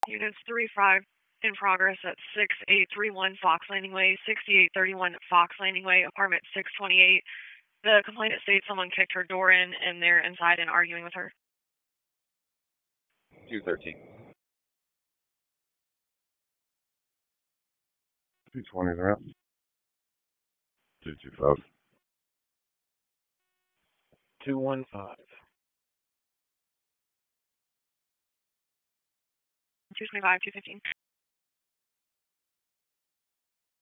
Units 3-5 in progress at 6831 Fox Landing Way, 6831 Fox Landing Way, apartment 628. The complainant states someone kicked her door in and they're inside and arguing with her. 213. 220 is out. 225. 215. 225, 215.